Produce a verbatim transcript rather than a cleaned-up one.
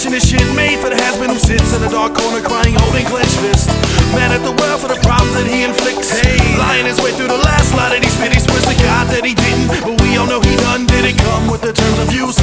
Smashing his shit made for the has-been who sits in a dark corner crying, holding clenched fist. Mad at the world for the problems that he inflicts. Hey, lying his way through the last lie that he spit. He swears to God that he didn't, but we all know he done. Didn't come with the terms of use.